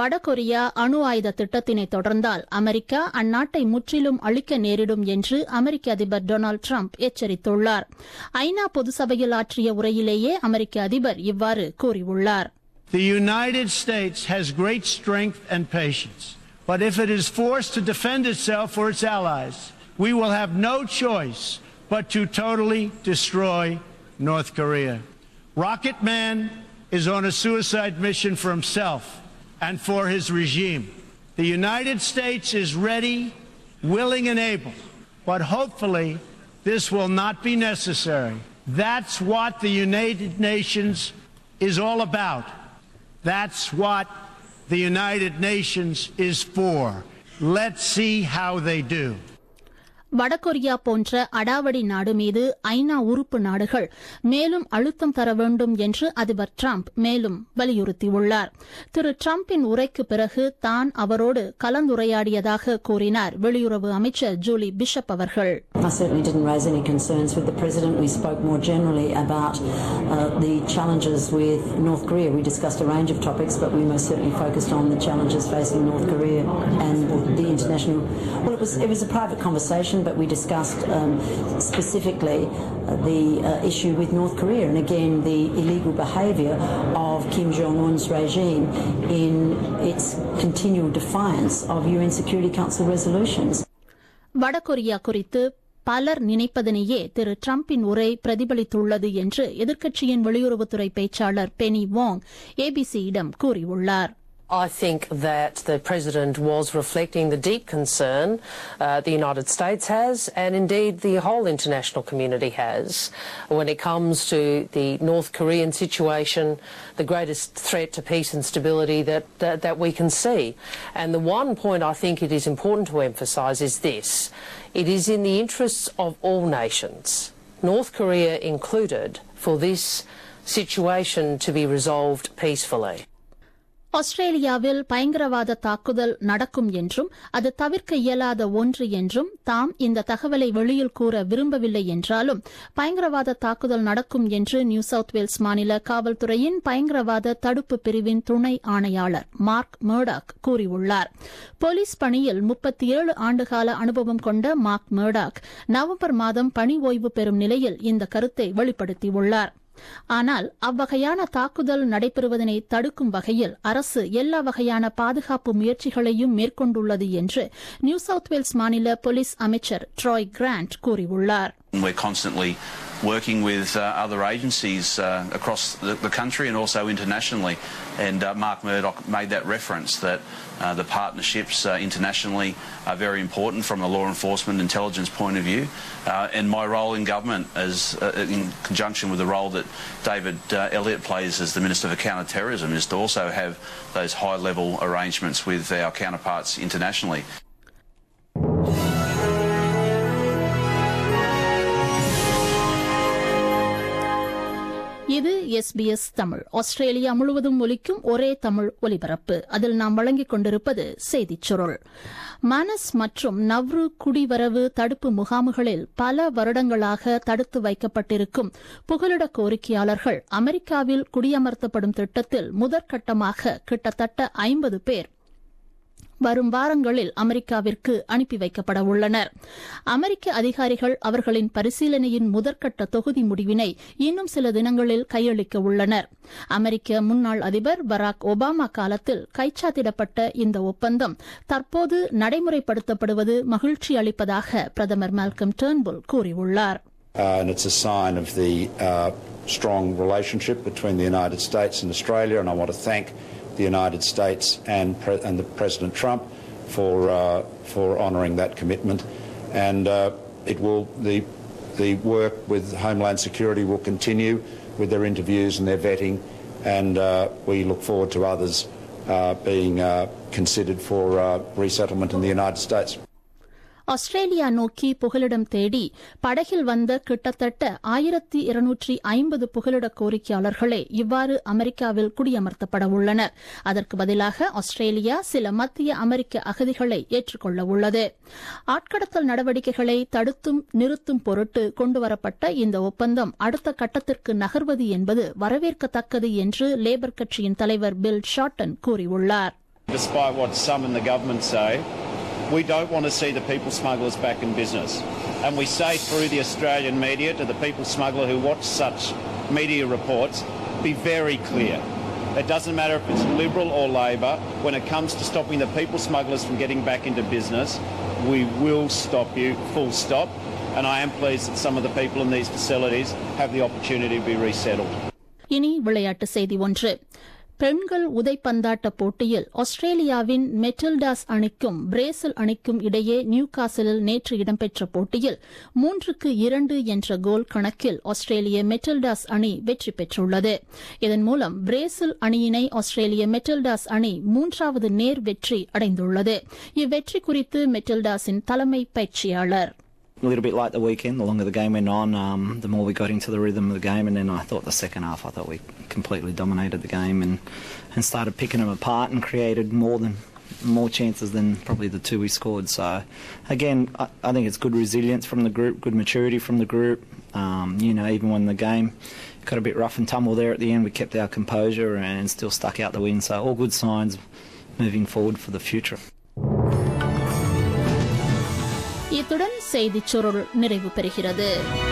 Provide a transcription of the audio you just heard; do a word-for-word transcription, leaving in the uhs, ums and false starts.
வடகொரியா அணு ஆயுத திட்டத்தினை தொடர்ந்தால் அமெரிக்கா அந்நாட்டை முற்றிலும் அழிக்க நேரிடும் என்று அமெரிக்க அதிபர் டொனால்டு டிரம்ப் எச்சரித்துள்ளார். ஐநா பொதுசபையில் ஆற்றிய உரையிலேயே அமெரிக்க அதிபர் இவ்வாறு கூறியுள்ளார். The United States has great strength and patience, but if it is forced to defend itself or its allies, we will have no choice but to totally destroy North Korea. Rocket Man is on a suicide mission for himself and for his regime. The United States is ready, willing and able, but hopefully this will not be necessary. That's what the United Nations is all about. That's what the United Nations is for. Let's see how they do. வடகொரியா போன்ற அடாவடி நாடு மீது ஐநா உறுப்பு நாடுகள் மேலும் அழுத்தம் தர வேண்டும் என்று அதிபர் டிரம்ப் மேலும் வலியுறுத்தியுள்ளார். திரு டிரம்பின் உரைக்கு பிறகு தான் அவரோடு கலந்துரையாடியதாக கூறினார் வெளியுறவு அமைச்சர் ஜூலி பிஷப் அவர்கள். I certainly didn't raise any concerns with the President. We spoke more generally about uh, the challenges with North Korea. We discussed a range of topics, but we most certainly focused on the challenges facing North Korea and the international... Well, it was, it was a private conversation, but we discussed um, specifically uh, the uh, issue with North Korea and again the illegal behaviour of Kim Jong-un's regime in its continual defiance of U N Security Council resolutions. வடகொரியா குறித்து பலர் நினைப்பதனையே திரு டிரம்பின் உரை பிரதிபலித்துள்ளது என்று எதிர்க்கட்சியின் வெளியுறவுத்துறை பேச்சாளர் பெனி வாங் ஏபிசியிடம் கூறியுள்ளார். I think that the President was reflecting the deep concern uh, the United States has, and indeed the whole international community has, when it comes to the North Korean situation, the greatest threat to peace and stability that, that, that we can see. And the one point I think it is important to emphasise is this. It is in the interests of all nations, North Korea included, for this situation to be resolved peacefully. ஆஸ்திரேலியாவில் பயங்கரவாத தாக்குதல் நடக்கும் என்றும் அது தவிர்க்க இயலாத ஒன்று என்றும் தாம் இந்த தகவலை வெளியில் கூற விரும்பவில்லை என்றாலும் பயங்கரவாத தாக்குதல் நடக்கும் என்று நியூ சவுத் வேல்ஸ் மாநில காவல்துறையின் பயங்கரவாத தடுப்பு பிரிவின் துணை ஆணையாளர் மார்க் மர்டாக் கூறியுள்ளார். போலீஸ் பணியில் முப்பத்தி ஏழு ஆண்டுகால அனுபவம் கொண்ட மார்க் மர்டாக் நவம்பர் மாதம் பணி ஓய்வு பெறும் நிலையில் இந்த கருத்தை வெளிப்படுத்தியுள்ளார். ஆனால் அவ்வகையான தாக்குதல் நடைபெறுவதனை தடுக்கும் வகையில் அரசு எல்லா வகையான பாதுகாப்பு முயற்சிகளையும் மேற்கொண்டுள்ளது என்று நியூ சவுத் வேல்ஸ் மாநில போலீஸ் அமைச்சர் ட்ராய் கிராண்ட் கூறியுள்ளார். We're constantly working with uh, other agencies uh, across the, the country and also internationally. And uh, Mark Murdoch made that reference that uh, the partnerships uh, internationally are very important from a law enforcement intelligence point of view. Uh, and my role in government is uh, in conjunction with the role that David uh, Elliott plays as the Minister for Counter-Terrorism is to also have those high-level arrangements with our counterparts internationally. இது S B S தமிழ். Australia முழுவதும் ஒலிக்கும் ஒரே தமிழ் ஒலிபரப்பு. அதில் நாம் வழங்கிக் கொண்டிருப்பது செய்திச் சுருள். மனஸ் மற்றும் நவ்ரு குடிவரவு தடுப்பு முகாம்களில் பல வருடங்களாக தடுத்து வைக்கப்பட்டிருக்கும் புகலிட கோரிக்கையாளர்கள் அமெரிக்காவில் குடியமர்த்தப்படும் திட்டத்தில் முதற்கட்டமாக கிட்டத்தட்ட ஐம்பது பேர் வரும் வாரங்களில் அமெரிக்காவிற்கு அனுப்பி வைக்கப்பட உள்ளனர். அமெரிக்க அதிகாரிகள் அவர்களின் பரிசீலனையின் முதற்கட்ட தொகுதி முடிவினை இன்னும் சில தினங்களில் கையளிக்க உள்ளனர். அமெரிக்க முன்னாள் அதிபர் பராக் ஒபாமா காலத்தில் கைச்சாத்திடப்பட்ட இந்த ஒப்பந்தம் தற்போது நடைமுறைப்படுத்தப்படுவது மகிழ்ச்சி அளிப்பதாக பிரதமர் மால்கம் டர்ன்புல் கூறியுள்ளார். Uh, and it's a sign of the uh, strong relationship between the United States and Australia, and I want to thank the United States and, Pre and the President Trump for uh, for honouring that commitment, and uh, it will the the work with Homeland Security will continue with their interviews and their vetting, and uh, we look forward to others uh, being uh, considered for uh, resettlement in the United States. Australia நோக்கி புகலிடம் தேடி படகில் வந்த கிட்டத்தட்ட ஆயிரத்தி இருநூற்றி ஐம்பது புகலிட கோரிக்கையாளர்களே இவ்வாறு அமெரிக்காவில் குடியமர்த்தப்பட உள்ளனர். அதற்கு பதிலாக ஆஸ்திரேலியா சில மத்திய அமெரிக்க அகதிகளை ஏற்றுக்கொள்ள உள்ளது. ஆட்கடத்தல் நடவடிக்கைகளை தடுத்தும் நிறுத்தும் பொருட்டு கொண்டுவரப்பட்ட இந்த ஒப்பந்தம் அடுத்த கட்டத்திற்கு நகர்வது என்பது வரவேற்கத்தக்கது என்று லேபர் கட்சியின் தலைவர் பில் ஷார்டன் கூறியுள்ளார். Despite what some in the government say, we don't want to see the people smugglers back in business. And we say through the Australian media to the people smuggler who watch such media reports, be very clear. It doesn't matter if it's Liberal or Labor. When it comes to stopping the people smugglers from getting back into business, we will stop you, full stop. And I am pleased that some of the people in these facilities have the opportunity to be resettled. இனி விளையாட்டு செய்தி ஒன்று. பெண்கள் உதைப்பந்தாட்ட போட்டியில் ஆஸ்திரேலியாவின் Matildas அணிக்கும் Brazil அணிக்கும் இடையே நியூகாசிலில் நேற்று இடம்பெற்ற போட்டியில் மூன்றுக்கு இரண்டு என்ற கோல் கணக்கில் ஆஸ்திரேலிய மெட்டில்டாஸ் அணி வெற்றி பெற்றுள்ளது. இதன் மூலம் பிரேசில் அணியினை ஆஸ்திரேலிய மெட்டில்டாஸ் அணி மூன்றாவது நேர் வெற்றி அடைந்துள்ளது. இவ்வெற்றி குறித்து மெட்டில்டாஸின் தலைமை பயிற்சியாளர் A little bit like the weekend, the longer the game went on, um, the more we got into the rhythm of the game, and then I thought the second half, I thought we completely dominated the game and, and started picking them apart and created more than more chances than probably the two we scored. So again, I, I think it's good resilience from the group, good maturity from the group. Um, you know, even when the game got a bit rough and tumble there at the end, we kept our composure and still stuck out the win. So all good signs moving forward for the future. இத்துடன் செய்திச் சுருள் நிறைவு பெறுகிறது.